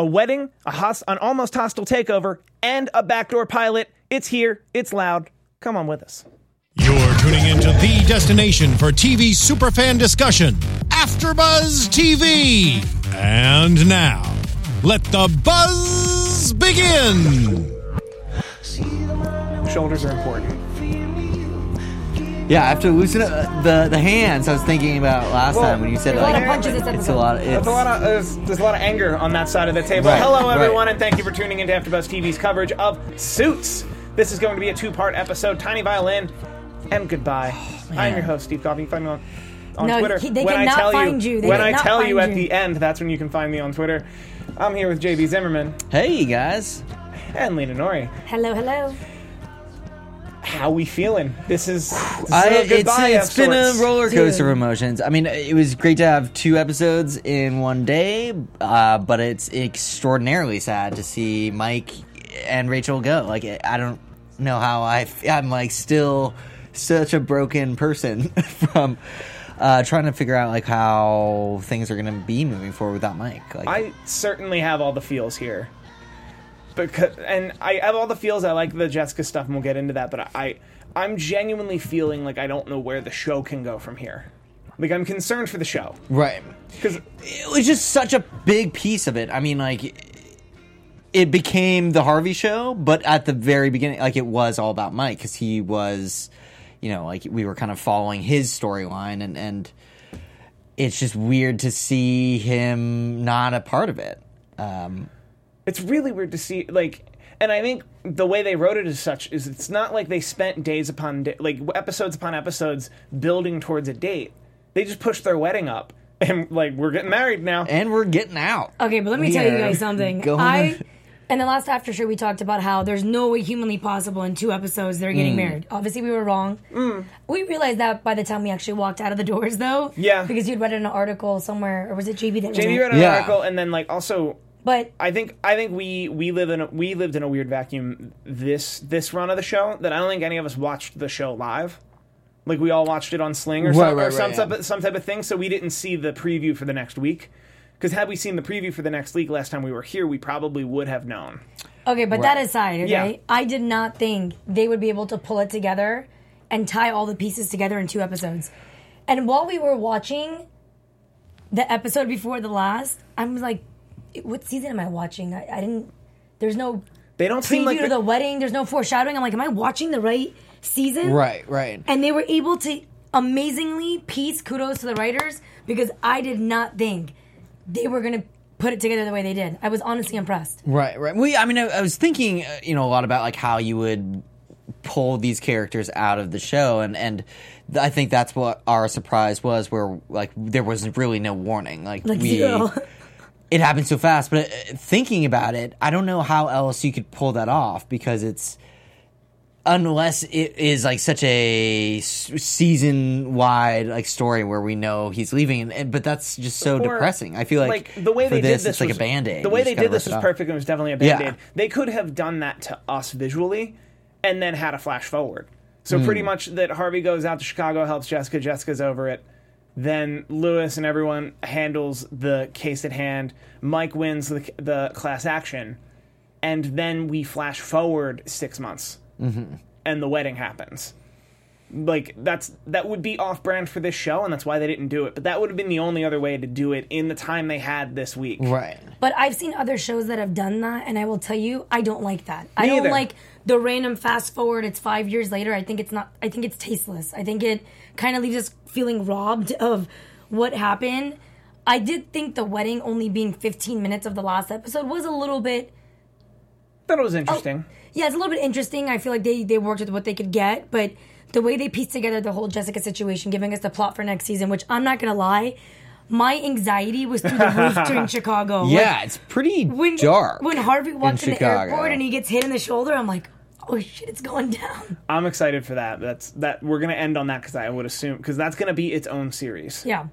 a wedding, an almost hostile takeover, and a backdoor pilot. It's here. It's loud. Come on with us. You're tuning into the destination for TV superfan discussion, AfterBuzz TV. And now, let the buzz begin. Shoulders are important. Yeah, I have to loosen the hands. I was thinking about last time when you said a lot of punches this episode. It's a lot. There's a lot of anger on that side of the table. Right, Hello, everyone, right. and thank you for tuning into AfterBuzz TV's coverage of Suits. This is going to be a two-part episode. Tiny Violin and goodbye. I'm your host, Steve Coffey. You can find me on Twitter. They cannot find you. When I tell you at the end, that's when you can find me on Twitter. I'm here with JB Zimmerman. Hey, guys. And Lena Nori. Hello, hello. How we feeling? This is a goodbye. It's been a roller coaster of emotions. I mean, it was great to have 2 episodes in one day, but it's extraordinarily sad to see Mike and Rachel go. Like, I don't know how I'm like still such a broken person from trying to figure out like how things are going to be moving forward without Mike. Like, I certainly have all the feels here. And I have all the feels. I like the Jessica stuff, and we'll get into that. But I'm genuinely feeling like I don't know where the show can go from here. Like, I'm concerned for the show. Right. Because it was just such a big piece of it. I mean, like, it became the Harvey show, but at the very beginning, like, it was all about Mike, because he was, you know, like, we were kind of following his storyline, and it's just weird to see him not a part of it. It's really weird to see, like, and I think the way they wrote it as such is it's not like they spent days upon like episodes upon episodes building towards a date. They just pushed their wedding up, and like, we're getting married now, and we're getting out. Okay, but let me tell you guys something. In the last after show, we talked about how there's no way humanly possible in 2 episodes they're getting married. Obviously, we were wrong. We realized that by the time we actually walked out of the doors, though. Yeah, because you'd read an article somewhere, or was it JB that read an article, and then like also. But I think we lived in a weird vacuum this run of the show that I don't think any of us watched the show live. Like, we all watched it on Sling or some type of thing, so we didn't see the preview for the next week. Because had we seen the preview for the next week last time we were here, we probably would have known. Okay, but that aside, okay, yeah. I did not think they would be able to pull it together and tie all the pieces together in 2 episodes. And while we were watching the episode before the last, I was like, what season am I watching? I didn't. There's no. They don't seem like to the wedding. There's no foreshadowing. I'm like, am I watching the right season? Right. And they were able to amazingly piece. Kudos to the writers, because I did not think they were going to put it together the way they did. I was honestly impressed. Right. I was thinking, a lot about like how you would pull these characters out of the show, and I think that's what our surprise was, where like there was really no warning, like zero. It happened so fast, but thinking about it, I don't know how else you could pull that off, because it's, unless it is like such a season-wide like story where we know he's leaving, but that's just so depressing. I feel like the way they did this it's like a Band-Aid. The way they did this was perfect, and it was definitely a Band-Aid. Yeah. They could have done that to us visually, and then had a flash forward. So pretty much that Harvey goes out to Chicago, helps Jessica, Jessica's over it. Then Lewis and everyone handles the case at hand. Mike wins the class action. And then we flash forward 6 months. Mm-hmm. And the wedding happens. Like, that would be off-brand for this show, and that's why they didn't do it. But that would have been the only other way to do it in the time they had this week. Right. But I've seen other shows that have done that, and I will tell you, I don't like that. Me I don't either. like the random fast forward, it's 5 years later. I think it's tasteless. I think it kind of leaves us feeling robbed of what happened. I did think the wedding only being 15 minutes of the last episode was a little bit... Thought it was interesting. Yeah, it's a little bit interesting. I feel like they worked with what they could get, but the way they pieced together the whole Jessica situation, giving us the plot for next season, which I'm not going to lie, my anxiety was through the roof during Chicago. Yeah, like, it's pretty dark. When Harvey walks in the Chicago. airport and he gets hit in the shoulder, I'm like, oh shit, it's going down. I'm excited for that. We're going to end on that, because I would assume, because that's going to be its own series. Yeah.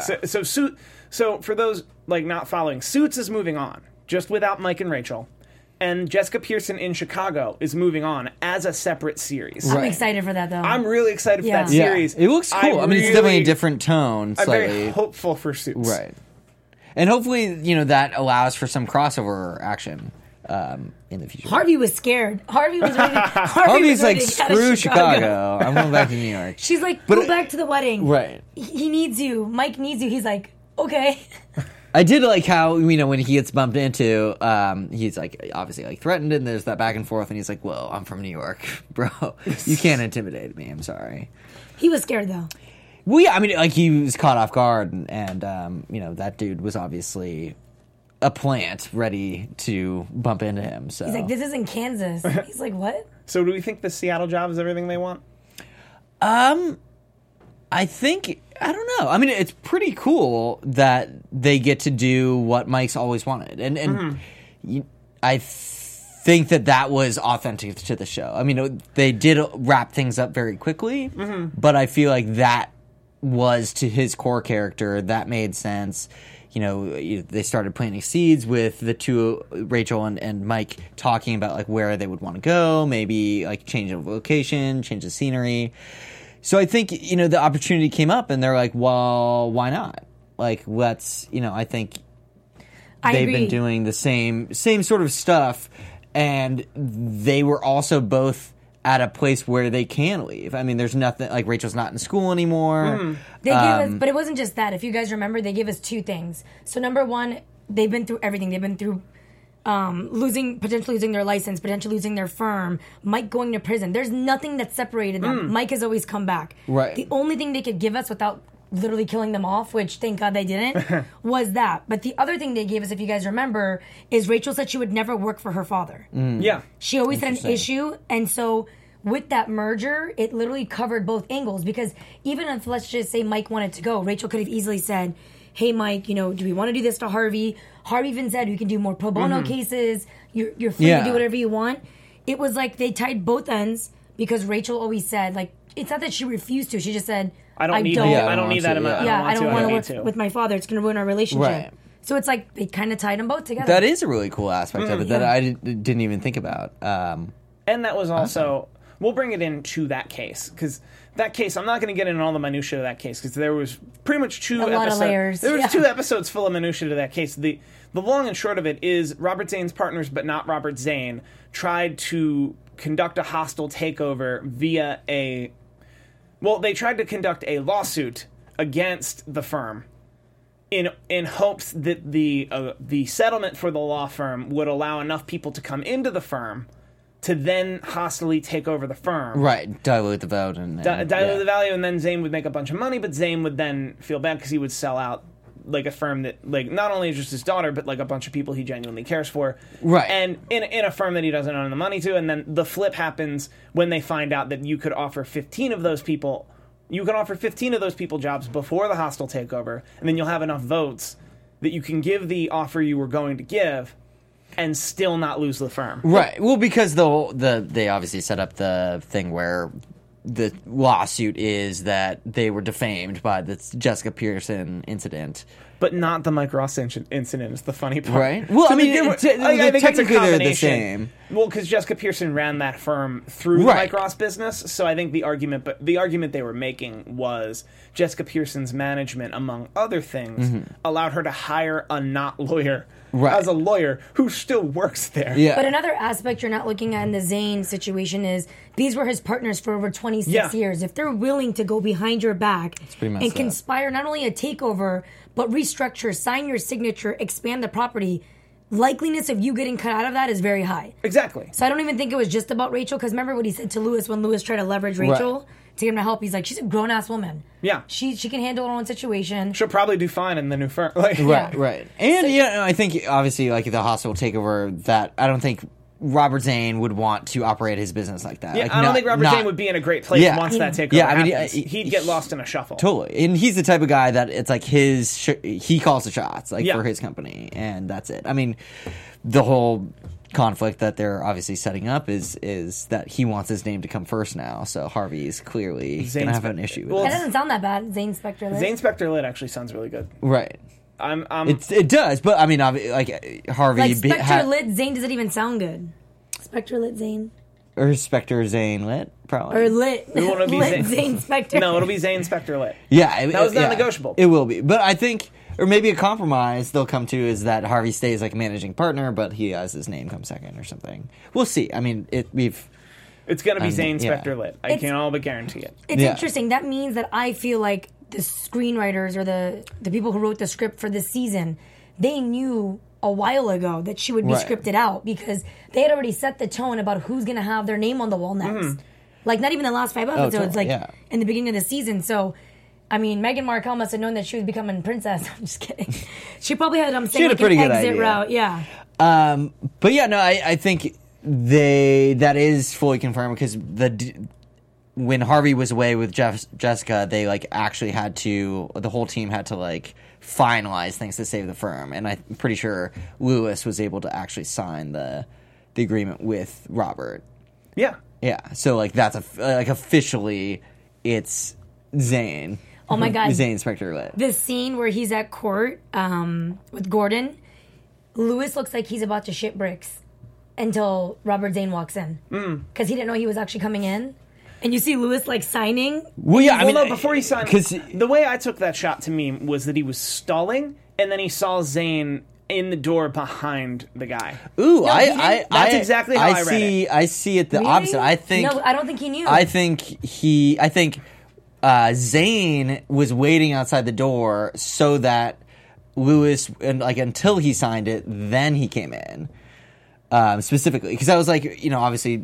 So for those like not following, Suits is moving on, just without Mike and Rachel. And Jessica Pearson in Chicago is moving on as a separate series. I'm excited for that, though. I'm really excited for that series. It looks cool. I mean, it's definitely a different tone. I'm Slightly. very hopeful for Suits. Right. And hopefully, that allows for some crossover action in the future. Harvey was scared. Harvey was ready. Harvey's like, was ready to get out screw of Chicago. I'm going back to New York. She's like, go back to the wedding. Right. He needs you. Mike needs you. He's like, okay. I did like how, when he gets bumped into, he's like, obviously like threatened, and there's that back and forth, and he's like, well, I'm from New York, bro. You can't intimidate me. I'm sorry. He was scared though. Well, yeah, I mean, like, he was caught off guard, and that dude was obviously a plant ready to bump into him. So He's like, this isn't Kansas. He's like, what? So do we think the Seattle job is everything they want? I think, I don't know. I mean, it's pretty cool that they get to do what Mike's always wanted. And I think that was authentic to the show. I mean, they did wrap things up very quickly, but I feel like that was to his core character. That made sense. They started planting seeds with the two, Rachel and Mike, talking about like where they would want to go, maybe like change of location, change the scenery. So I think, the opportunity came up and they're like, well, why not? Like, let's, I think they've agree. been doing the same sort of stuff, and they were also both at a place where they can leave. I mean, there's nothing, like Rachel's not in school anymore. They gave us, but it wasn't just that. If you guys remember, they gave us two things. So number one, they've been through everything. They've been through potentially losing their license, potentially losing their firm, Mike going to prison. There's nothing that separated them. Mike has always come back. Right. The only thing they could give us without literally killing them off, which thank God they didn't, was that. But the other thing they gave us, if you guys remember, is Rachel said she would never work for her father. Yeah. She always had an issue, and so with that merger, it literally covered both angles, because even if, let's just say, Mike wanted to go, Rachel could have easily said, hey, Mike, do we want to do this to Harvey? Harvey even said, you can do more pro bono cases. You're free to do whatever you want. It was like they tied both ends, because Rachel always said, like, it's not that she refused to. She just said, I don't need that amount. I don't want to work with my father. It's going to ruin our relationship. Right. So it's like they kind of tied them both together. That is a really cool aspect of it that I didn't even think about. And that was also, we'll bring it into that case, because that case, I'm not going to get into all the minutiae of that case, because there was pretty much two episodes. A lot of layers. There was 2 episodes full of minutiae to that case. The long and short of it is Robert Zane's partners, but not Robert Zane, tried to conduct a hostile takeover via they tried to conduct a lawsuit against the firm in hopes that the settlement for the law firm would allow enough people to come into the firm to then hostily take over the firm. Right, dilute the vote. Dilute the value, and then Zane would make a bunch of money, but Zane would then feel bad because he would sell out like a firm that, like, not only is just his daughter, but like a bunch of people he genuinely cares for. Right. And in a firm that he doesn't own the money to, and then the flip happens when they find out that you could offer 15 of those people jobs before the hostile takeover, and then you'll have enough votes that you can give the offer you were going to give and still not lose the firm. Right. Well, because they obviously set up the thing where the lawsuit is that they were defamed by the Jessica Pearson incident. But not the Mike Ross incident is the funny part. Right. Well, So I mean, I think technically it's a they're the combination. same. Well, because Jessica Pearson ran that firm through the Right. Mike Ross business, so I think the argument they were making was Jessica Pearson's management, among other things, allowed her to hire a not lawyer as a lawyer who still works there. Yeah. But another aspect you're not looking at in the Zane situation is these were his partners for over 26 years. If they're willing to go behind your back pretty messed and up. conspire not only a takeover, but restructure, sign your signature, expand the property, likeliness of you getting cut out of that is very high. Exactly. So I don't even think it was just about Rachel, because remember what he said to Lewis when Lewis tried to leverage Rachel to get him to help? He's like, she's a grown-ass woman. Yeah. She can handle her own situation. She'll probably do fine in the new firm. Like, Right. And I think obviously like the hostile takeover, that I don't think Robert Zane would want to operate his business like that. Yeah, Like, I don't think Robert Zane would be in a great place once that takeover happens. He'd get lost in a shuffle. Totally. And he's the type of guy that it's like he calls the shots, like for his company, and that's it. I mean, the whole conflict that they're obviously setting up is that he wants his name to come first now, so Harvey's clearly going to have an issue with That it. doesn't sound that bad, Zane Spectre. Zane Spectre Lit actually sounds really good. Right. I'm It does, but I mean, like Harvey Like Spectre Lit Zane doesn't even sound good. Spectre Lit Zane. Or Spectre Zane Lit, probably. Or Lit. We want to be Lit Zane Spectre. No, it'll be Zane Spectre Lit. Yeah. That was non-negotiable. It will be. But I think, or maybe a compromise they'll come to is that Harvey stays like managing partner, but he has his name come second or something. We'll see. I mean, it's going to be Zane Spectre Lit. I can all but guarantee it. It's interesting. That means that I feel like the screenwriters or the people who wrote the script for this season, they knew a while ago that she would be scripted out because they had already set the tone about who's going to have their name on the wall next. Like, not even the last 5 episodes, in the beginning of the season. So, I mean, Meghan Markle must have known that she was becoming princess. I'm just kidding. She probably had, she had a pretty good exit idea. route. Yeah. But yeah, no, I think that is fully confirmed because when Harvey was away with Jessica, they like actually had to, the whole team had to like finalize things to save the firm, and I'm pretty sure Lewis was able to actually sign the agreement with Robert. Yeah. Yeah, so like that's officially it's Zane. Oh my God, Zane Spectre Lit. The scene where he's at court with Gordon, Lewis looks like he's about to shit bricks until Robert Zane walks in because he didn't know he was actually coming in. And you see Lewis like signing. Well, yeah, no, before he signed, the way I took that shot to me was that he was stalling, and then he saw Zane in the door behind the guy. Ooh, that's exactly how I read it. I see it the Really? opposite. I don't think he knew. I think Zane was waiting outside the door so that Lewis, and like until he signed it, then he came in. Specifically, because I was like, obviously.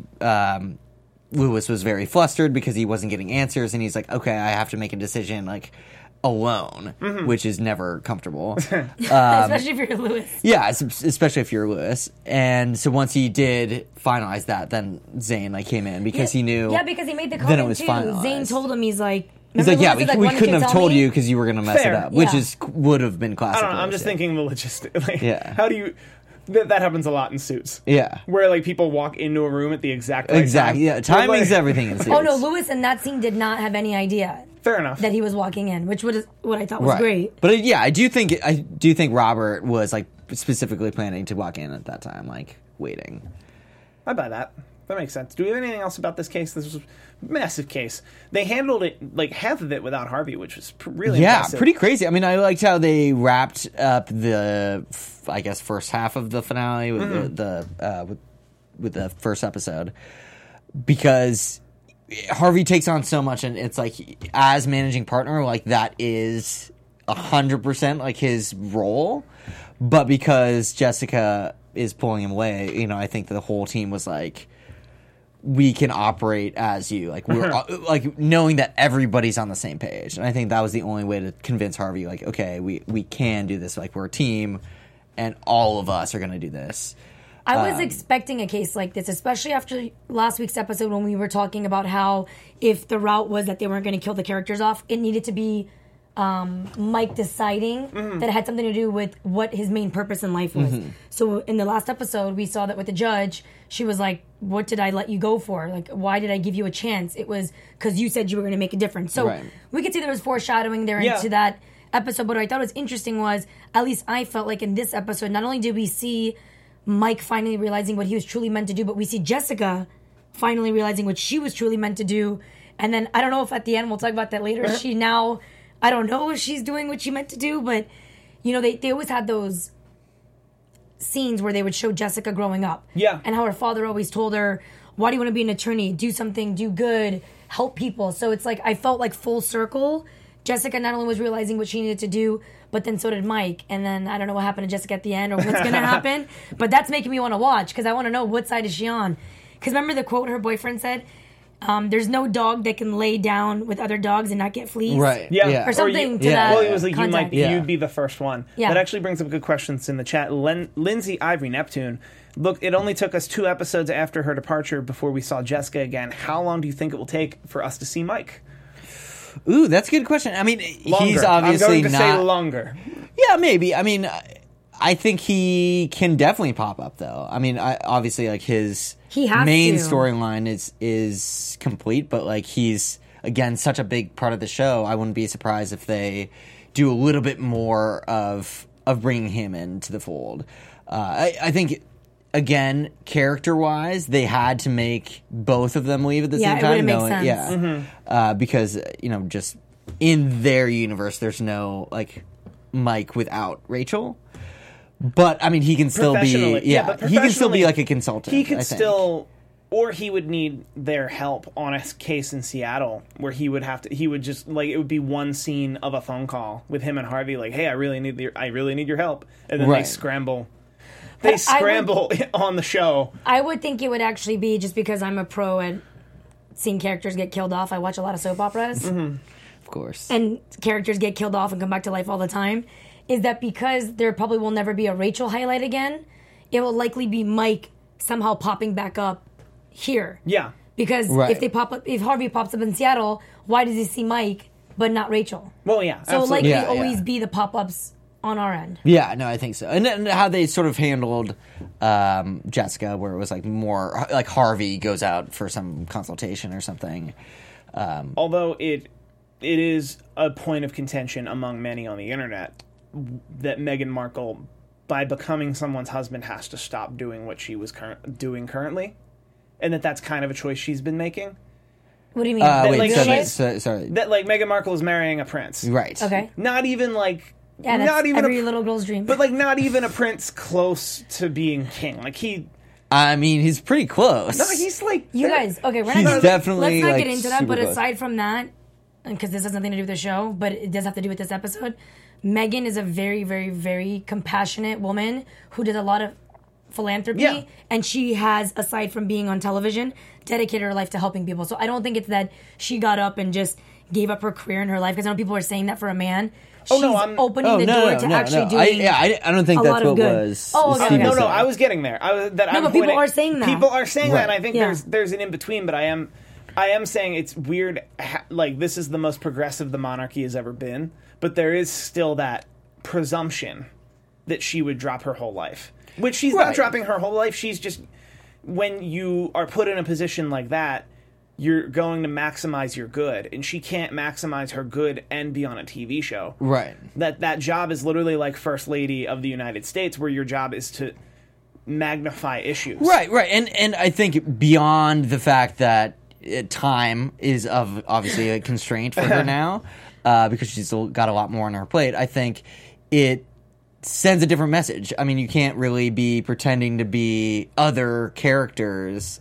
Lewis was very flustered because he wasn't getting answers, and he's like, okay, I have to make a decision, like, alone, which is never comfortable. Especially if you're Lewis. Yeah, especially if you're Lewis. And so once he did finalize that, then Zane, like, came in because he knew... Yeah, because he made the then comment, it was too. finalized. Zane told him, he's like... He's like, yeah, we "Why couldn't didn't have you told tell you me?" because you were going to mess Fair. it up, which Yeah. would have been classic. I don't know. I'm just Lewis, thinking the logistics. Like, Yeah. How do you... That happens a lot in Suits. Yeah. Where, like, people walk into a room at the exact right Exactly. time. Yeah, timing's everything in Suits. Oh, no, Lewis in that scene did not have any idea Fair enough. that he was walking in, which was what I thought was great. But I do think Robert was like specifically planning to walk in at that time, like waiting. I buy that. That makes sense. Do we have anything else about this case? This was a massive case. They handled it, like, half of it without Harvey, which was really impressive. Pretty crazy. I mean, I liked how they wrapped up the, I guess, first half of the finale with with the first episode, because Harvey takes on so much, and it's like, as managing partner, like, that is 100% like his role, but because Jessica is pulling him away, I think that the whole team was like, we can operate as you, like, we're like knowing that everybody's on the same page. And I think that was the only way to convince Harvey, like, okay, we can do this, like, we're a team and all of us are going to do this. I was expecting a case like this, especially after last week's episode when we were talking about how if the route was that they weren't going to kill the characters off, it needed to be Mike deciding that it had something to do with what his main purpose in life was. So in the last episode, we saw that with the judge, she was like, what did I let you go for? Like, why did I give you a chance? It was because you said you were going to make a difference. So we could see there was foreshadowing there into that episode. But what I thought was interesting was, at least I felt like in this episode, not only did we see Mike finally realizing what he was truly meant to do, but we see Jessica finally realizing what she was truly meant to do. And then I don't know if at the end, we'll talk about that later, she now... I don't know if she's doing what she meant to do, but, they always had those scenes where they would show Jessica growing up. Yeah. And how her father always told her, why do you want to be an attorney? Do something, do good, help people. So it's like, I felt like full circle. Jessica not only was realizing what she needed to do, but then so did Mike. And then I don't know what happened to Jessica at the end or what's going to happen, but that's making me want to watch because I want to know what side is she on. Because remember the quote her boyfriend said? There's no dog that can lay down with other dogs and not get fleas. Right. Yeah. Or something to that. Well, it was like, context. you'd be the first one. Yeah. That actually brings up good questions in the chat. Lindsay Ivory Neptune. Look, it only took us 2 episodes after her departure before we saw Jessica again. How long do you think it will take for us to see Mike? Ooh, that's a good question. I mean, Longer. he's obviously I'm going to say longer. Yeah, maybe. I mean, I think he can definitely pop up, though. I mean, obviously, like, his main storyline is complete, but, like, he's, again, such a big part of the show. I wouldn't be surprised if they do a little bit more of bringing him into the fold. I think again, character-wise, they had to make both of them leave at the Yeah, same it time. wouldn't make sense. Yeah, because just in their universe, there's no Mike without Rachel. But I mean, he can still be Professionally, but he can still be professionally, like a consultant. He could I think. still, or he would need their help on a case in Seattle where he would just it would be one scene of a phone call with him and Harvey, like, hey, I really need your help, and then Right. they scramble on the show. I would think it would actually be, just because I'm a pro at seeing characters get killed off. I watch a lot of soap operas, of course. and characters get killed off and come back to life all the time. Is that because there probably will never be a Rachel highlight again? It will likely be Mike somehow popping back up here. Yeah. Because Right. if Harvey pops up in Seattle, why does he see Mike but not Rachel? Well, yeah. So absolutely. likely Yeah, always yeah. be the pop-ups on our end. Yeah, no, I think so. And how they sort of handled Jessica, where it was more like Harvey goes out for some consultation or something. Although it is a point of contention among many on the internet that Meghan Markle, by becoming someone's husband, has to stop doing what she was doing currently, and that's kind of a choice she's been making. What do you mean? Wait, like, sorry. That Meghan Markle is marrying a prince, Right. Okay. Not even Yeah, that's not even every little girl's dream. but not even a prince close to being king. I mean, he's pretty close. He's You guys, okay, we're He's not definitely, let's not get into that. super But close. aside from that, because this has nothing to do with the show, but it does have to do with this episode. Megan is a very, very, very compassionate woman who does a lot of philanthropy, Yeah. and she has, aside from being on television, dedicated her life to helping people. So I don't think it's that she got up and just gave up her career in her life, because I know people are saying that for a man. Oh, She's no, I'm- opening the door to actually doing. I don't think a that's lot of what good. was. Oh, okay, Steve okay. was No, saying. I was getting there. I'm but people pointing- are saying that. People are saying that, and I think Yeah. there's an in between. But I am saying it's weird. This is the most progressive the monarchy has ever been, but there is still that presumption that she would drop her whole life, which she's not Right. dropping her whole life. She's just, when you are put in a position like that, you're going to maximize your good, and she can't maximize her good and be on a TV show. Right. That job is literally like First Lady of the United States, where your job is to magnify issues. Right. And I think beyond the fact that time is obviously a constraint for her now, because she's still got a lot more on her plate, I think it sends a different message. I mean, you can't really be pretending to be other characters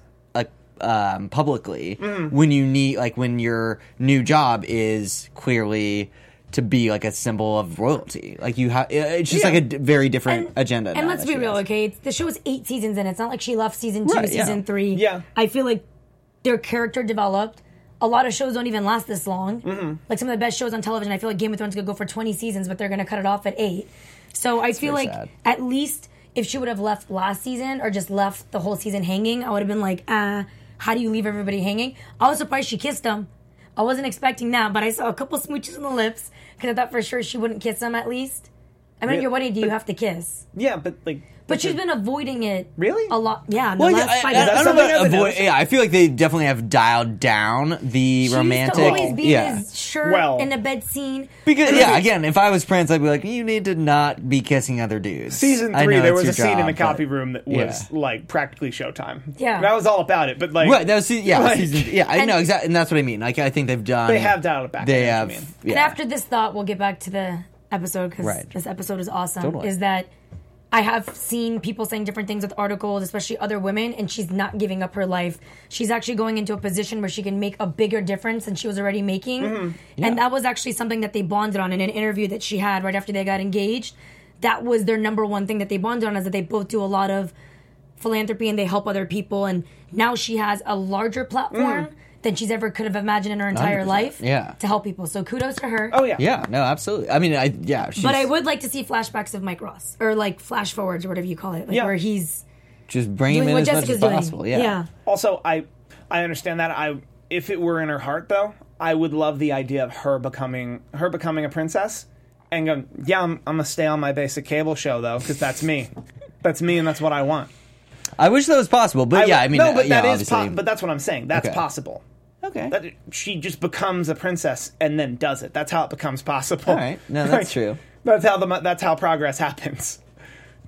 publicly when you need, when your new job is clearly to be a symbol of royalty. It's just a very different agenda. And now let's that be she real, has. okay? The show is 8 seasons in. It's not like she left season 2, Right, yeah. season 3. Yeah. I feel like their character developed. A lot of shows don't even last this long. Mm-hmm. Like some of the best shows on television, I feel like Game of Thrones could go for 20 seasons, but they're going to cut it off at 8. So I feel very like sad. at least if she would have left last season or just left the whole season hanging, I would have been like, how do you leave everybody hanging? I was surprised she kissed him. I wasn't expecting that, but I saw a couple smooches on the lips because I thought for sure she wouldn't kiss him at least. I mean, at your wedding, do you have to kiss? Yeah, but But she's been avoiding it. Really? A lot. Yeah, in the Well, last yeah, 5 I years. don't know something I about haven't avoid. noticed. Yeah, I feel like they definitely have dialed down the She romantic. used to always be yeah, in his shirt Well- in the bed scene. because again, if I was Prince, I'd be like, you need to not be kissing other dudes. season I 3, know there it's was a your scene in job, the copy but- room that was practically Showtime. Yeah. And I was all about it, but Right, that was Like- season. Yeah, I know exactly, and that's what I mean. I think they've done. They have dialed it back, They I know what have. you mean. Yeah. And after this thought, we'll get back to the episode because Right. this episode is awesome. Totally. Is that I have seen people saying different things with articles, especially other women, and she's not giving up her life. She's actually going into a position where she can make a bigger difference than she was already making. Mm-hmm. And that was actually something that they bonded on in an interview that she had right after they got engaged. That was their number one thing that they bonded on, is that they both do a lot of philanthropy and they help other people. And now she has a larger platform than she's ever could have imagined in her entire 100%. life Yeah. to help people. So kudos to her. Oh yeah. Yeah, no, absolutely. I mean, she's But I would like to see flashbacks of Mike Ross, or flash forwards, or whatever you call it, Yeah. where he's just bring him doing in what as much Jessica's as doing. possible. Yeah. Also, I understand that. If it were in her heart, though, I would love the idea of her becoming a princess and going, yeah, I'm gonna stay on my basic cable show though, because that's me. That's me, and that's what I want. I wish that was possible, but yeah, I mean, no, but yeah, that is obviously. but that's what I'm saying. That's Okay. possible. Okay. That she just becomes a princess and then does it. That's how it becomes possible. All right. No, that's true. That's how progress happens.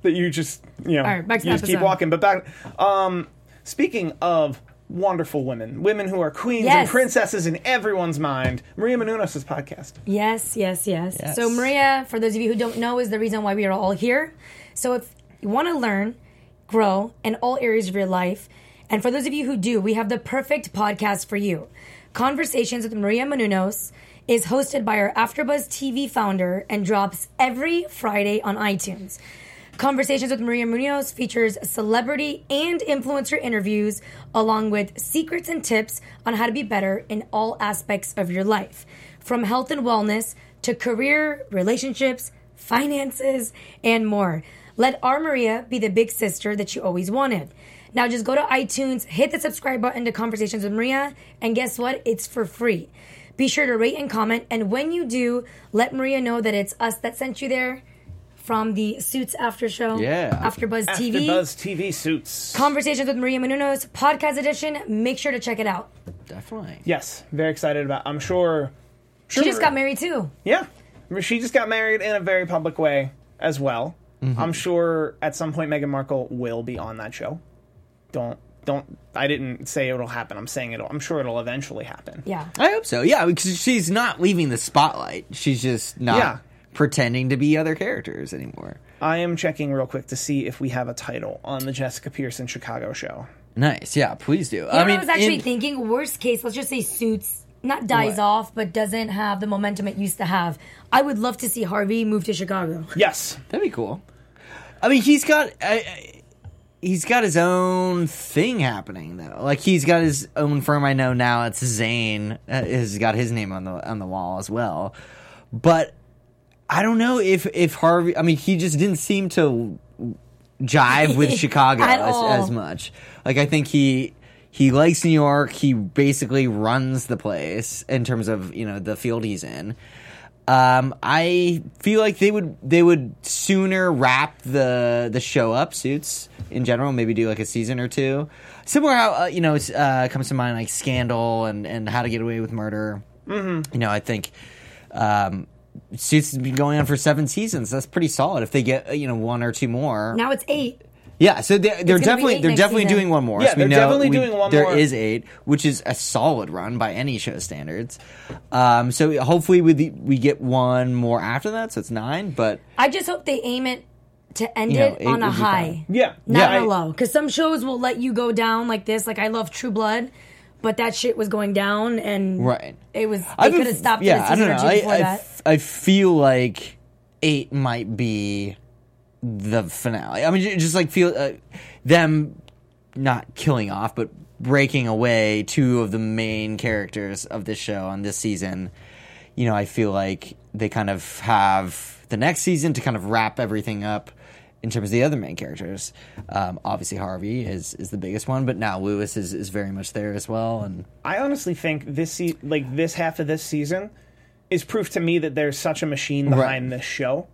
that you just, All right, back to you the just keep episode. walking. But back, speaking of wonderful women who are queens Yes. and princesses in everyone's mind, Maria Menounos' podcast. Yes. So Maria, for those of you who don't know, is the reason why we are all here. So if you want to learn, grow in all areas of your life, and for those of you who do, we have the perfect podcast for you. Conversations with Maria Menounos is hosted by our AfterBuzz TV founder and drops every Friday on iTunes. Conversations with Maria Menounos features celebrity and influencer interviews, along with secrets and tips on how to be better in all aspects of your life, from health and wellness to career, relationships, finances, and more. Let our Maria be the big sister that you always wanted. Now just go to iTunes, hit the subscribe button to Conversations with Maria, and guess what? It's for free. Be sure to rate and comment, and when you do, let Maria know that it's us that sent you there from the Suits After Show. Yeah. AfterBuzz TV. AfterBuzz TV Suits. Conversations with Maria Menounos, podcast edition. Make sure to check it out. Definitely. Yes, very excited about. I'm sure. She just got married too. Yeah, she just got married in a very public way as well. Mm-hmm. I'm sure at some point Meghan Markle will be on that show. Don't. I didn't say it'll happen. I'm saying I'm sure it'll eventually happen. Yeah. I hope so. Yeah, because she's not leaving the spotlight. She's just not pretending to be other characters anymore. I am checking real quick to see if we have a title on the Jessica Pearson Chicago show. Nice. Yeah, please do. I was actually thinking, worst case, let's just say Suits not dies off, but doesn't have the momentum it used to have. I would love to see Harvey move to Chicago. Yes. That'd be cool. I mean, he's got his own thing happening though. Like he's got his own firm. I know now it's Zayn has got his name on the wall as well. But I don't know if Harvey. I mean, he just didn't seem to jive with Chicago as much. Like I think he likes New York. He basically runs the place in terms of the field he's in. I feel like they would sooner wrap the show up, Suits in general, maybe do like a season or two. Similar how comes to mind like Scandal and How to Get Away with Murder. Mm-hmm. I think Suits has been going on for 7 seasons. That's pretty solid. If they get 1 or 2 more, Now it's 8. Yeah, so they're definitely doing one more. Yeah, so they're definitely doing one more. There is 8, which is a solid run by any show standards. So hopefully we get one more after that, so it's 9. But I just hope they aim it to end it on a high. Yeah. Not on a low. Because some shows will let you go down like this. Like I love True Blood, but that shit was going down, and it was. They could have stopped it a season or 2 before that. I feel like 8 might be the finale. I mean, just like feel them not killing off, but breaking away 2 of the main characters of this show on this season. I feel like they kind of have the next season to kind of wrap everything up in terms of the other main characters. Obviously, Harvey is the biggest one, but now Lewis is very much there as well. And I honestly think this half of this season is proof to me that there's such a machine behind this show.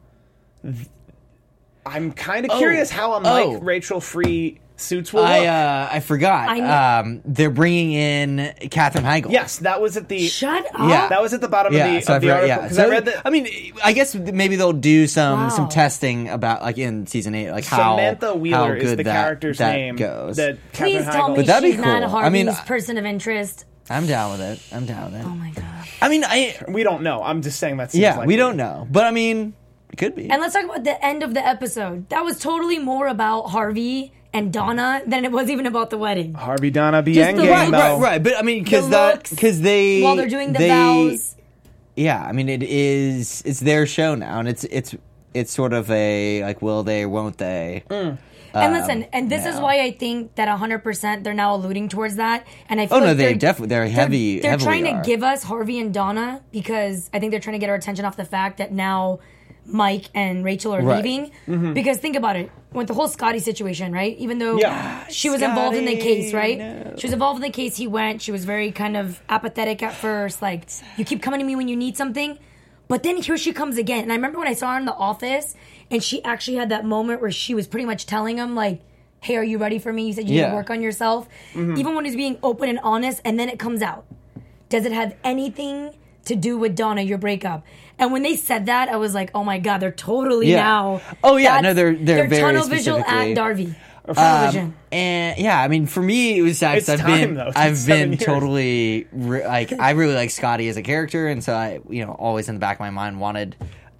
I'm kind of curious how a Mike Rachel free Suits will look. I forgot. They're bringing in Katherine Heigl. Yes, that was at the. Shut up. Yeah. That was at the bottom of the article. Yeah. So, I read that. I mean, I guess maybe they'll do some testing about like in season 8, like Samantha Wheeler how good is the character's that name. goes. That Please tell me But that'd be she's not cool. Harvey's person of interest. I'm down with it. Oh my god. I mean, we don't know. I'm just saying that. Seems like we don't know, but I mean, it could be. And let's talk about the end of the episode. That was totally more about Harvey and Donna than it was even about the wedding. Harvey Donna be Just the endgame though. Right. But I mean, because they while they're doing the vows. Yeah, I mean, it's their show now, and it's sort of a like, will they, won't they? And listen, and this is why I think that 100% they're now alluding towards that. And I feel no, like they're heavy. They're trying to give us Harvey and Donna because I think they're trying to get our attention off the fact that now Mike and Rachel are leaving. Mm-hmm. Because think about it, with the whole Scotty situation, right? Even though she was involved in the case, right? No. She was involved in the case. He went. She was very kind of apathetic at first, like you keep coming to me when you need something. But then here she comes again. And I remember when I saw her in the office, and she actually had that moment where she was pretty much telling him, like, hey, are you ready for me? You said you need to work on yourself. Mm-hmm. Even when he's being open and honest, and then it comes out. Does it have anything to do with Donna, your breakup. And when they said that, I was like, oh my God, they're totally Yeah. now. Oh, yeah, no, they're they're very tunnel visual specifically- at Darby. Or tunnel vision. And yeah, I mean, for me, it was sad It's because time, though. It's been I've 7 been years. totally I really like Scotty as a character, and so I, always in the back of my mind wanted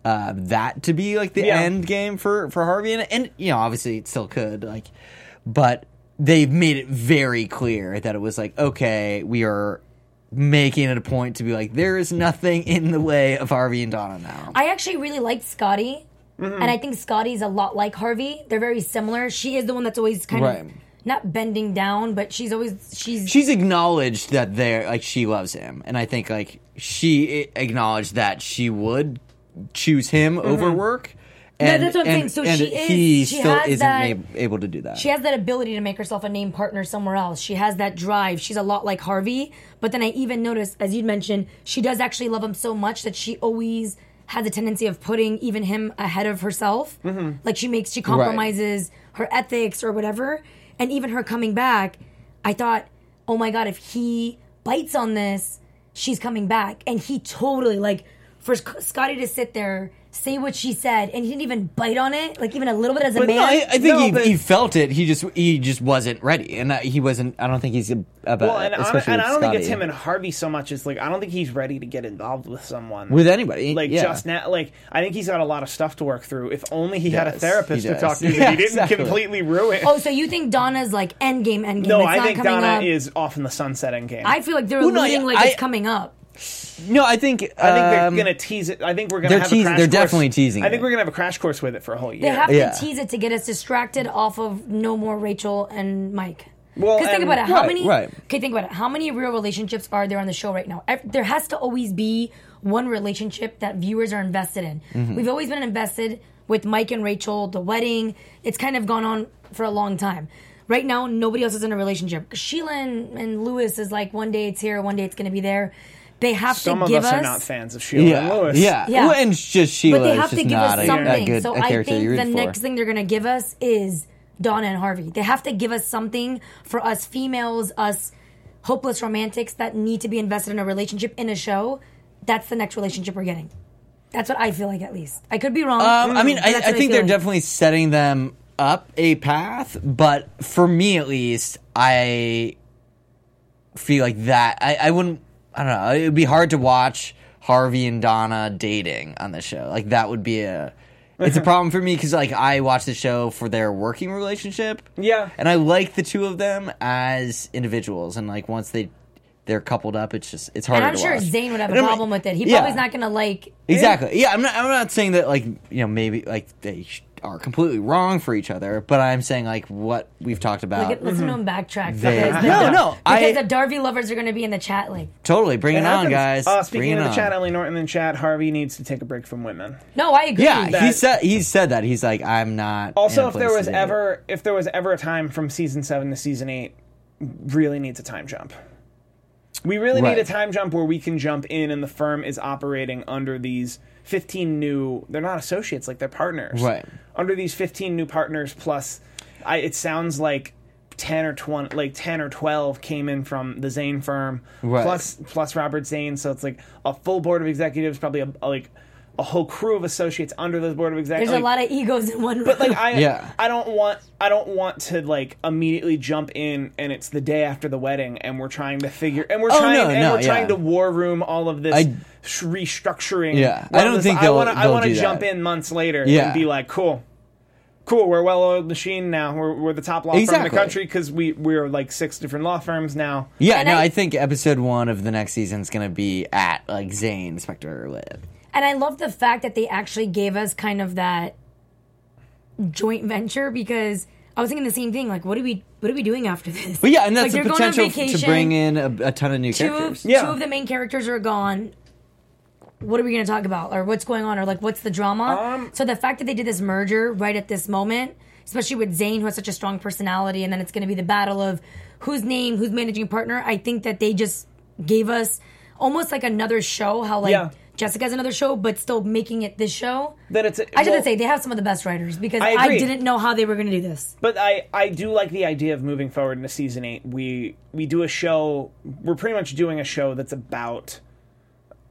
that to be like the Yeah. end game for Harvey, and obviously it still could, like, but they've made it very clear that it was like, okay, we are making it a point to be like, there is nothing in the way of Harvey and Donna now. I actually really liked Scotty. And I think Scotty's a lot like Harvey. They're very similar. She is the one that's always kind Right. of not bending down, but she's She's acknowledged that she loves him, and I think like she acknowledged that she would choose him over work. And that's what I'm saying. So and she is- he she still has isn't that- able to do that. She has that ability to make herself a named partner somewhere else. She has that drive. She's a lot like Harvey. But then I even noticed, as you mentioned, she does actually love him so much that she always has a tendency of putting even him ahead of herself. Like she compromises her ethics or whatever. And even her coming back, I thought, oh my God, if he bites on this, she's coming back. And he totally, like, for Scotty to sit there, say what she said, and he didn't even bite on it, like even a little bit as a But man. no, I think but- he felt it. He just wasn't ready, and he wasn't. I don't think he's about. Well, and especially I with don't think it's Scotty. him and Harvey so much as like I don't think he's ready to get involved with someone with anybody. like yeah. just now. Like I think he's got a lot of stuff to work through. If only he had a does. therapist He to does. talk to that Yeah, he didn't exactly. completely ruin. Oh, so you think Donna's like endgame? No, It's I not think coming Donna up. is off in the sunset end game. I feel like they're Well, no, alluding like I- it's coming up. No, I think. I think they're gonna tease it. I think we're gonna they're have teasing- a crash they're course. definitely teasing I think it. we're gonna have a crash course with it for a whole They year. have Yeah. to tease it to get us distracted off of no more Rachel and Mike. Well, Because think and- about it. How Right, many? right. Okay, think about it. How many real relationships are there on the show right now? There has to always be one relationship that viewers are invested in. Mm-hmm. We've always been invested with Mike and Rachel, the wedding. It's kind of gone on for a long time. Right now, nobody else is in a relationship. Sheila and Lewis is like one day it's here, one day it's going to be there. They have Some to of give us us. are not fans of Sheila and Yeah, Lewis. yeah, Yeah. Well, and just Sheila But they is have just to give not us a something. good So a I character you think root the for. next thing they're going to give us is Donna and Harvey. They have to give us something for us females, us hopeless romantics that need to be invested in a relationship in a show. That's the next relationship we're getting. That's what I feel like, at least. I could be wrong. I mean, but I that's what think feel they're like. definitely setting them up a path, but for me at least, I feel like that I wouldn't. I don't know. It would be hard to watch Harvey and Donna dating on the show. Like that would be it's a problem for me because like I watch the show for their working relationship. Yeah. and I like the two of them as individuals, and like once they're coupled up, it's harder. And I'm to sure watch. Zayn would have And a I'm- problem with it. He yeah. probably's not going to like. Exactly. Yeah, I'm not saying that like maybe like they are completely wrong for each other, but I'm saying like what we've talked about. Listen to him backtrack. They- Because No, because the Darby lovers are going to be in the chat. Like, Totally, bring it on, happens. guys. Speaking Bring of it the on. chat, Ellie Norton in the chat, Harvey needs to take a break from women. no, I agree. Yeah, That- he said that. He's like, I'm not. Also, in a if there place was to date. if there was ever a time from season 7 to season 8, really needs a time jump. We really need Right. a time jump where we can jump in and the firm is operating under these 15 new. They're not associates, like they're partners. Right. Under these 15 new partners, plus, it sounds like 10 or 20, like 10 or 12 came in from the Zayn firm, Right. plus Robert Zayn. So it's like a full board of executives, probably a whole crew of associates under the board of executives. There's a lot of egos in one room. But like I Yeah. I don't want to like immediately jump in and it's the day after the wedding and we're trying to figure and we're trying to war room all of this restructuring. Yeah. I don't think I they'll want to do jump that. in months later Yeah. and be like, cool, we're a well-oiled machine now. We're the top law firm in Exactly. the country because we're like 6 different law firms now. Yeah, And no, I- I think episode 1 of the next season is going to be at like Zayn, Spectre Liv. And I love the fact that they actually gave us kind of that joint venture because I was thinking the same thing. Like, what are we doing after this? But yeah, and that's Like, the they're going on potential to vacation. bring in a ton of new characters. Yeah. Two of the main characters are gone. What are we going to talk about? Or what's going on? Or like, what's the drama? So the fact that they did this merger right at this moment, especially with Zayn, who has such a strong personality, and then it's going to be the battle of who's managing partner. I think that they just gave us almost like another show. How like Yeah. Jessica's another show, but still making it this show. That it's I should say they have some of the best writers because I I agree. didn't know how they were going to do this. But I do like the idea of moving forward into season 8. We do a show. We're pretty much doing a show that's about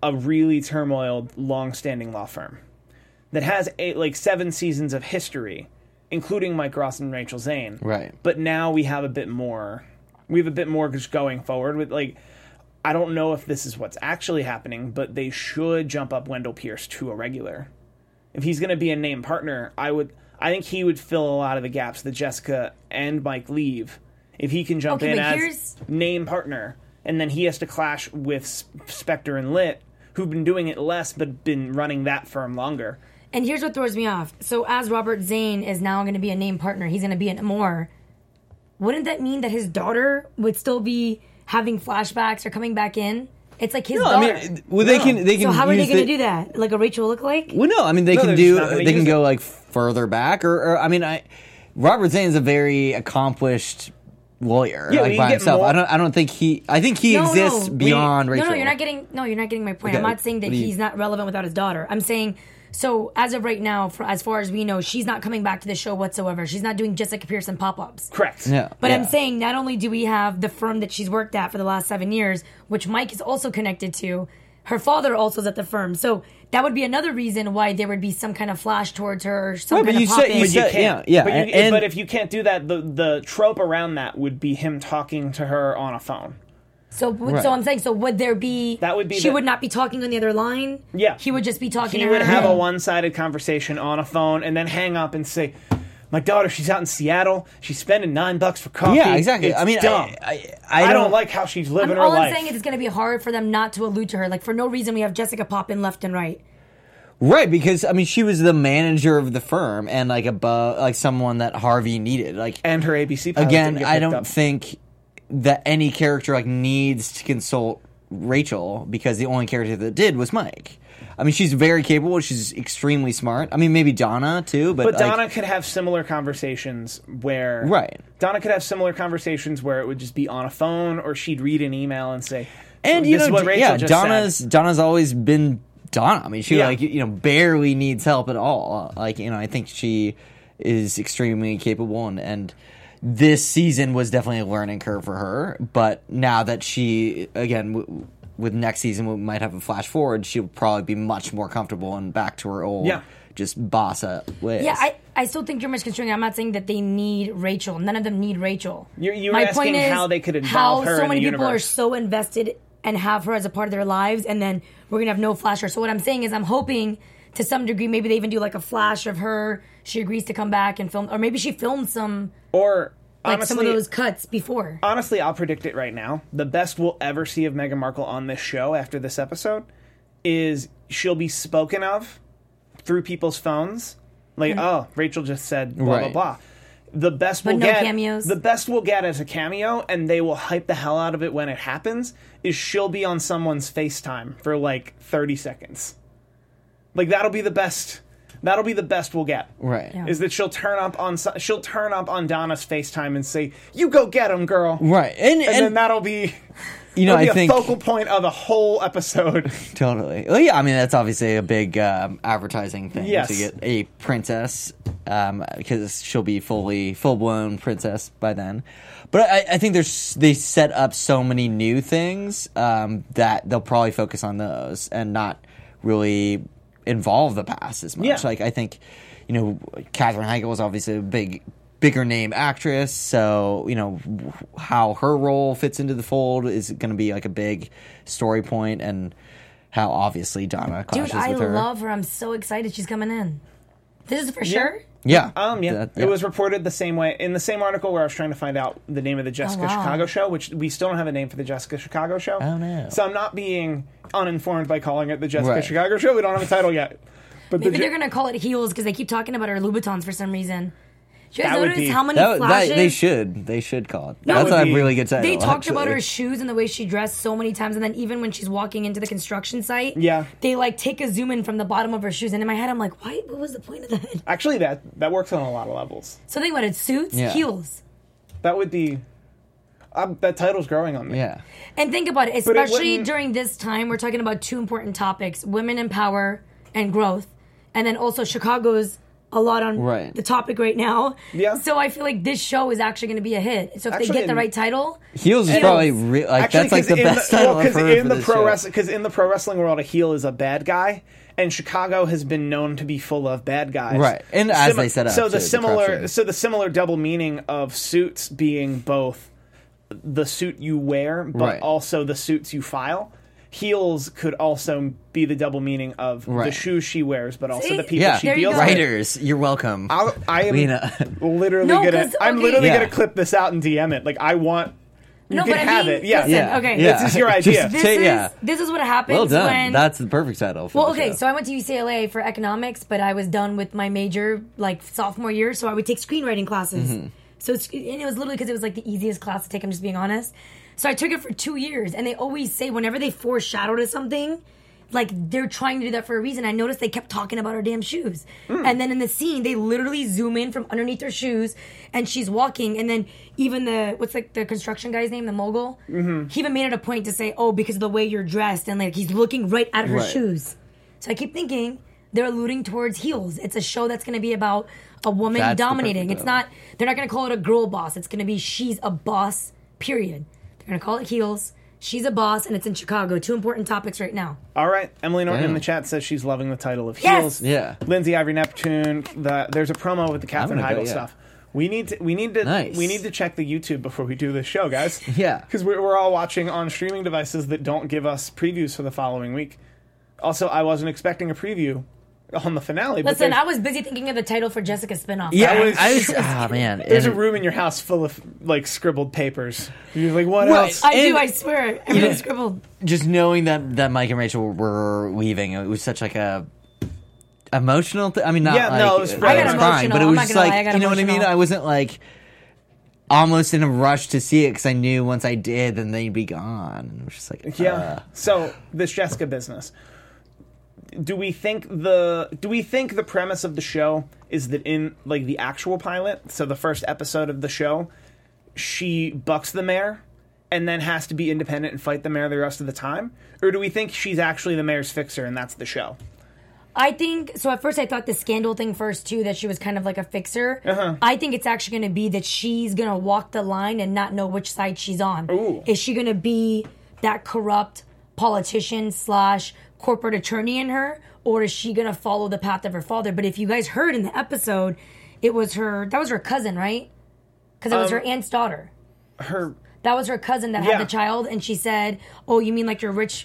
a really turmoiled, long-standing law firm that has 7 seasons of history, including Mike Ross and Rachel Zane. Right. But now we have a bit more. We have a bit more just going forward with I don't know if this is what's actually happening, but they should jump up Wendell Pierce to a regular. If he's going to be a named partner, I think he would fill a lot of the gaps that Jessica and Mike leave. If he can jump in as named partner, and then he has to clash with Spectre and Lit, who've been doing it less but been running that firm longer. And here's what throws me off. So as Robert Zane is now going to be a named partner, he's going to be in more. Wouldn't that mean that his daughter would still be having flashbacks or coming back in? It's like his daughter. I mean, well, they can. So how are they going to do that? Like a Rachel lookalike? Well, no. I mean, they can go further back, or I mean, Robert Zane is a very accomplished lawyer, by himself. I don't think he. I think he exists beyond Rachel. No, you're not getting my point. Okay. I'm not saying that he's not relevant without his daughter. I'm saying. So, as of right now, as far as we know, she's not coming back to the show whatsoever. She's not doing Jessica Pearson pop-ups. Correct. Yeah. But I'm saying, not only do we have the firm that she's worked at for the last 7 years, which Mike is also connected to, her father also is at the firm. So, that would be another reason why there would be some kind of flash towards her, some kind of pop-in. But if you can't do that, the trope around that would be him talking to her on a phone. So I'm saying, would there be... That would be she would not be talking on the other line? Yeah. He would just be talking to her? He would have a one-sided conversation on a phone and then hang up and say, my daughter, she's out in Seattle. She's spending $9 for coffee. Yeah, exactly. It's I mean, dumb. I don't like how she's living her life. All I'm saying is it's going to be hard for them not to allude to her. Like, for no reason, we have Jessica pop in left and right. Right, because I mean, she was the manager of the firm and someone that Harvey needed. And her ABC pilot again, I don't think that any character needs to consult Rachel, because the only character that did was Mike. I mean, she's very capable. She's extremely smart. I mean, maybe Donna too, but Donna could have similar conversations where Donna could have similar conversations where it would just be on a phone, or she'd read an email and say, and this is what Rachel just said. Donna's always been Donna. I mean, she barely needs help at all. I think she is extremely capable, and this season was definitely a learning curve for her. But now that she, again, with next season, we might have a flash forward, she'll probably be much more comfortable and back to her old just boss up ways. Yeah, I still think you're misconstruing. I'm not saying that they need Rachel. None of them need Rachel. You're asking how they could involve her in the universe. How so many people are so invested and have her as a part of their lives, and then we're going to have no flasher. So what I'm saying is I'm hoping to some degree maybe they even do a flash of her. She agrees to come back and film, or maybe she filmed some... Or... honestly, some of those cuts before. Honestly, I'll predict it right now. The best we'll ever see of Meghan Markle on this show after this episode is she'll be spoken of through people's phones. Oh, Rachel just said blah, blah, blah. The best we'll get, cameos. The best we'll get as a cameo, and they will hype the hell out of it when it happens, is she'll be on someone's FaceTime for 30 seconds. That'll be the best. That'll be the best we'll get. Right. Yeah. Is that she'll turn up on Donna's FaceTime and say, "You go get him, girl." Right. And then that'll be I think a focal point of the whole episode. Totally. Well, yeah, I mean, that's obviously a big advertising thing to get a princess, because she'll be full-blown princess by then. But I think they set up so many new things that they'll probably focus on those and not really involve the past as much. Yeah. I think, Katherine Heigl is obviously a bigger name actress, so how her role fits into the fold is going to be a big story point, and how obviously Donna clashes with her. I love her. I'm so excited she's coming in. This is for sure? Yeah. It was reported the same way in the same article where I was trying to find out the name of the Jessica Chicago show, which we still don't have a name for the Jessica Chicago show. Oh no. So I'm not being uninformed by calling it the Jessica Chicago show. We don't have a title yet. But maybe they're going to call it Heels because they keep talking about her Louboutins for some reason. Did you guys notice how many flashes? They should call it. That's a really good title. They talked about her shoes and the way she dressed so many times, and then even when she's walking into the construction site, they take a zoom in from the bottom of her shoes. And in my head, I'm like, what was the point of that? Actually, that works on a lot of levels. So think about it: suits, heels. That would be. That title's growing on me. Yeah. And think about it, especially during this time, we're talking about two important topics: women in power and growth, and then also Chicago's a lot on Right. the topic right now. Yeah. So I feel like this show is actually going to be a hit. So if Actually, they get the right title, Heels is probably that's like the best title I've heard for this show. Because in the pro wrestling world, a heel is a bad guy, and Chicago has been known to be full of bad guys. Right, and as they set up, so the corruption. similar double meaning of suits being both the suit you wear, but Right. also the suits you file. Heels could also be the double meaning of the Right. shoes she wears, but also See? the people Yeah, she There you deals go. with. writers, you're welcome. I am Lena. literally No, gonna. 'cause, I'm okay. literally Yeah. gonna clip this out and DM it. Like I want. You No, can but I have mean, it. Yeah. listen, Yeah, okay. yeah. This is your idea. Just this take- is yeah. this is what happens Well done. when. That's the perfect title. For Well, the okay, show. so I went to UCLA for economics, but I was done with my major like sophomore year, so I would take screenwriting classes. Mm-hmm. So and it was literally because it was like the easiest class to take. I'm just being honest. So I took it for 2 years, and they always say whenever they foreshadow to something, like they're trying to do that for a reason. I noticed they kept talking about her damn shoes, and then in the scene they literally zoom in from underneath her shoes, and she's walking, and then even what's like the construction guy's name, the mogul, he even made it a point to say, "Oh, because of the way you're dressed," and like he's looking right at her Right. shoes. So I keep thinking they're alluding towards heels. It's a show that's going to be about a woman That's the dominating. perfect It's not. They're not going to call it a girl boss. It's going to be she's a boss. Period. They're going to call it heels. She's a boss, and it's in Chicago. 2 important topics right now. All right. Emily Norton in Damn. the chat says she's loving the title of Yes! Heels. Yeah. Lindsay Ivory Neptune. There's a promo with the Catherine gonna go, Heigl yeah. stuff. We need to Nice. check the YouTube before we do this show, guys. Yeah. Because we're all watching on streaming devices that don't give us previews for the following week. Also, I wasn't expecting a preview on the finale. Listen, but I was busy thinking of the title for Jessica's spinoff. Yeah, That was- I was. Oh man, there's a and- room in your house full of like scribbled papers. You're like, what Right. else? I do. And- I swear. Everything scribbled. just knowing that Mike and Rachel were leaving, it was such like a emotional thing. I mean, not Yeah, like no, it was I very was emotional. crying, but it I'm was not just gonna lie, like I got you know what I mean. emotional. I wasn't like almost in a rush to see it because I knew once I did, then they'd be gone. And it was just like Yeah. So this Jessica business. Do we think the premise of the show is that in like the actual pilot, so the first episode of the show, she bucks the mayor and then has to be independent and fight the mayor the rest of the time? Or do we think she's actually the mayor's fixer and that's the show? I think so. At first, I thought the scandal thing first too, that she was kind of like a fixer. I think it's actually going to be that she's going to walk the line and not know which side she's on. Ooh. Is she going to be that corrupt politician / corporate attorney in her, or is she going to follow the path of her father? But if you guys heard in the episode, that was her cousin, right? Because it was her aunt's daughter. That was her cousin that Yeah. had the child, and she said, "Oh, you mean like your rich,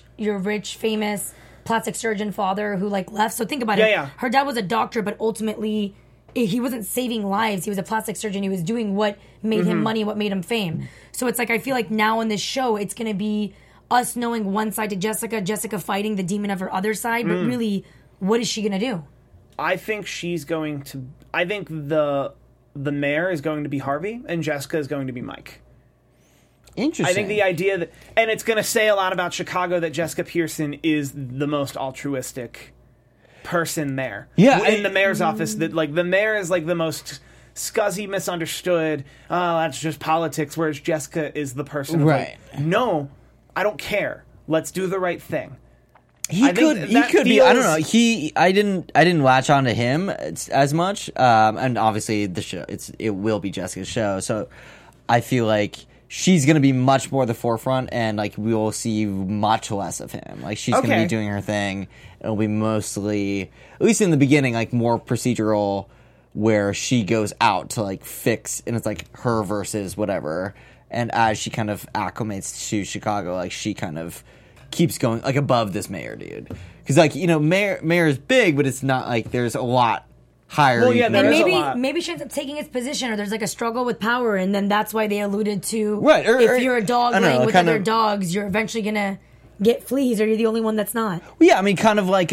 famous plastic surgeon father who like left?" So think about it. Yeah. Her dad was a doctor, but ultimately he wasn't saving lives. He was a plastic surgeon. He was doing what made him money, what made him fame. So it's like I feel like now in this show, it's going to be us knowing one side to Jessica fighting the demon of her other side, but really, what is she going to do? I think she's going to. I think the mayor is going to be Harvey and Jessica is going to be Mike. interesting. I think the idea that, and it's going to say a lot about Chicago that Jessica Pearson is the most altruistic person there. Yeah, in the mayor's office, that like the mayor is like the most scuzzy, misunderstood. Oh, that's just politics. Whereas Jessica is the person, of Right. like, no, I don't care. Let's do the right thing. He I think could that be. I don't feels- know. I didn't latch on to him as much. And obviously the show it will be Jessica's show, so I feel like she's gonna be much more the forefront, and like we will see much less of him. Like she's gonna Okay. be doing her thing. It'll be mostly, at least in the beginning, like more procedural, where she goes out to like fix, and it's like her versus whatever. And as she kind of acclimates to Chicago, like she kind of keeps going like above this mayor dude, because like you know mayor is big, but it's not like there's a lot higher. Well, you yeah, can there And is a go. lot. maybe she ends up taking his position, or there's like a struggle with power, and then that's why they alluded to Right, or- if you're a dog I don't know, laying with kind other of- dogs, you're eventually gonna get fleas, or you're the only one that's not. Well, yeah, I mean, kind of like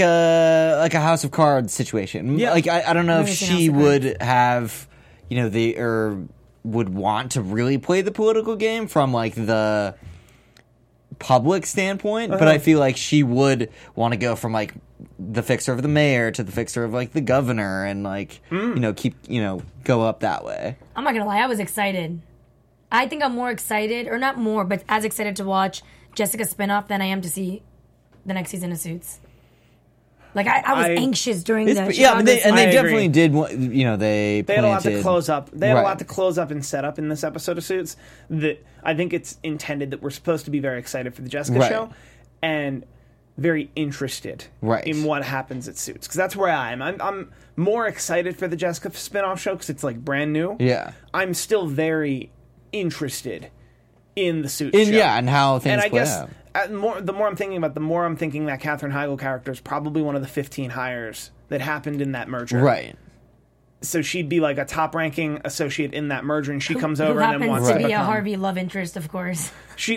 a House of Cards situation. Yeah. Like I don't know if Never seen she House of would have, you know, or would want to really play the political game from like the public standpoint, but I feel like she would want to go from like the fixer of the mayor to the fixer of like the governor, and like you know go up that way. I'm not gonna lie, I was excited. I think I'm more excited, or not more, but as excited to watch Jessica's spinoff than I am to see the next season of Suits. Like I was anxious during the yeah, I mean, they I agree. definitely did. They had a lot to close up. They had a Right. lot to close up and set up in this episode of Suits. That I think it's intended that we're supposed to be very excited for the Jessica Right. show and very interested Right. in what happens at Suits, because that's where I am. I'm more excited for the Jessica spinoff show because it's like brand new. Yeah. I'm still very interested in the Suits show. Yeah, and how things And I play guess out. the more I'm thinking about it, the more I'm thinking that Katherine Heigl character is probably one of the 15 hires that happened in that merger. Right. So she'd be like a top-ranking associate in that merger, and she comes who over and then happens wants to to be a become... Harvey love interest, of course.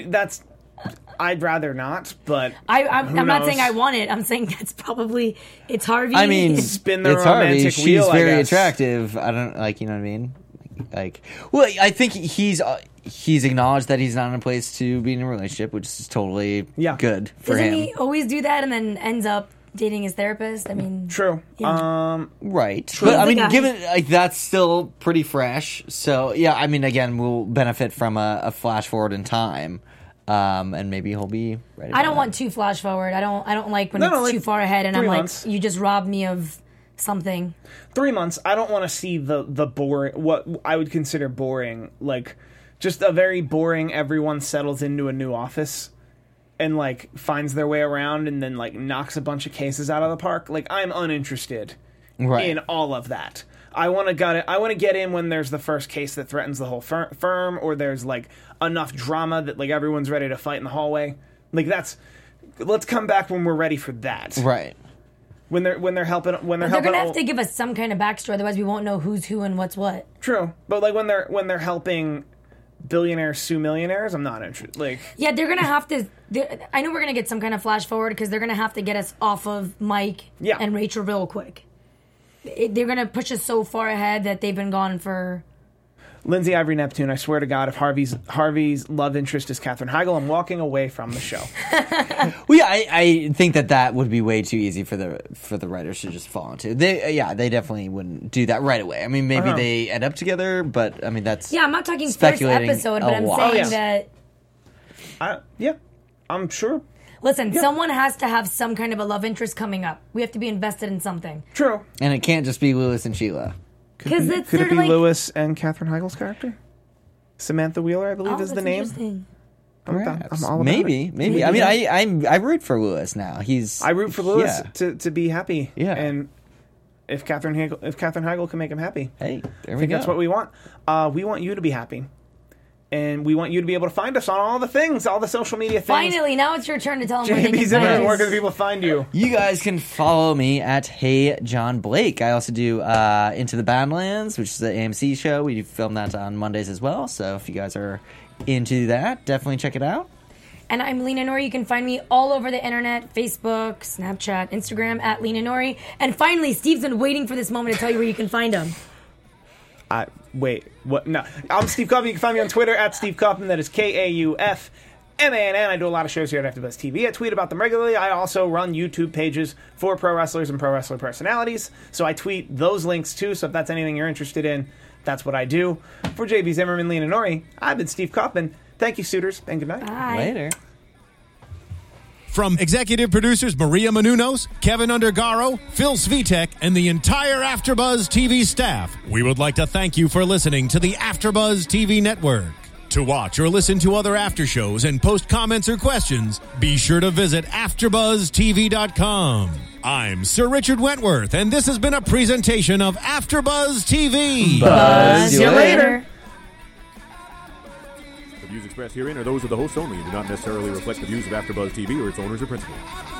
I'd rather not, but I'm who not knows? saying I want it. I'm saying it's Harvey. I mean, Spin the it's Harvey. romantic She's wheel, I very guess. attractive. I don't like, you know what I mean? Like, well, I think he's acknowledged that he's not in a place to be in a relationship, which is totally good for doesn't him. he always do that and then ends up dating his therapist? I mean, True. Yeah. Right. True. But I The mean, guy. given like that's still pretty fresh. So yeah, I mean, again, we'll benefit from a flash forward in time, and maybe he'll be ready. I don't want too flash forward. I don't like when No, it's like too far ahead and 3 I'm like, months. you just robbed me of something. 3 months. I don't want to see the boring, what I would consider boring, like just a very boring. Everyone settles into a new office and like finds their way around and then like knocks a bunch of cases out of the park. Like I'm uninterested in all of that. I want to get in when there's the first case that threatens the whole firm, or there's like enough drama that like everyone's ready to fight in the hallway. Like let's come back when we're ready for that. Right. When they're helping. They're gonna have to give us some kind of backstory, otherwise we won't know who's who and what's what. True, but like when they're helping billionaires sue millionaires, I'm not interested. Like, Yeah, they're gonna have to. I know we're gonna get some kind of flash forward because they're gonna have to get us off of Mike and Rachel real quick. They're gonna push us so far ahead that they've been gone for. Lindsay Ivory Neptune, I swear to God, if Harvey's love interest is Katherine Heigl, I'm walking away from the show. Well, yeah, I think that would be way too easy for the writers to just fall into. They definitely wouldn't do that right away. I mean, maybe they end up together, but I mean that's Yeah, I'm not talking first speculating episode, but a I'm lot. saying that. I'm sure. Listen, someone has to have some kind of a love interest coming up. We have to be invested in something. True. And it can't just be Lewis and Sheila. Because Could it be Lewis and Katherine Heigl's character? Samantha Wheeler, I believe, is the name. Perhaps. I'm all about maybe. I mean, I root for Lewis now. I root for Lewis Yeah. to be happy. Yeah. And if Katherine Heigl can make him happy, Hey, there I we think go. that's what we want. We want you to be happy. And we want you to be able to find us on all the things, all the social media things. Finally, now it's your turn to tell them where they JB can Zimmerman, find where us. can people find you? You guys can follow me at Hey John Blake. I also do Into the Badlands, which is the AMC show. We film that on Mondays as well. So if you guys are into that, definitely check it out. And I'm Lena Nori. You can find me all over the internet, Facebook, Snapchat, Instagram, at Lena Nori. And finally, Steve's been waiting for this moment to tell you where you can find him. Wait, what? No. I'm Steve Kaufman. You can find me on Twitter at Steve Kaufman. That is KAUFMANN. I do a lot of shows here at AfterBuzz TV. I tweet about them regularly. I also run YouTube pages for pro wrestlers and pro wrestler personalities. So I tweet those links too. So if that's anything you're interested in, that's what I do. For JB Zimmerman, Lena Nori, I've been Steve Kaufman. Thank you, suitors, and good night. Bye. Later. From executive producers Maria Menounos, Kevin Undergaro, Phil Svitek, and the entire AfterBuzz TV staff, we would like to thank you for listening to the AfterBuzz TV network. To watch or listen to other after shows and post comments or questions, be sure to visit AfterBuzzTV.com. I'm Sir Richard Wentworth, and this has been a presentation of AfterBuzz TV. Buzz See you later. The views expressed herein are those of the hosts only and do not necessarily reflect the views of AfterBuzz TV or its owners or principals.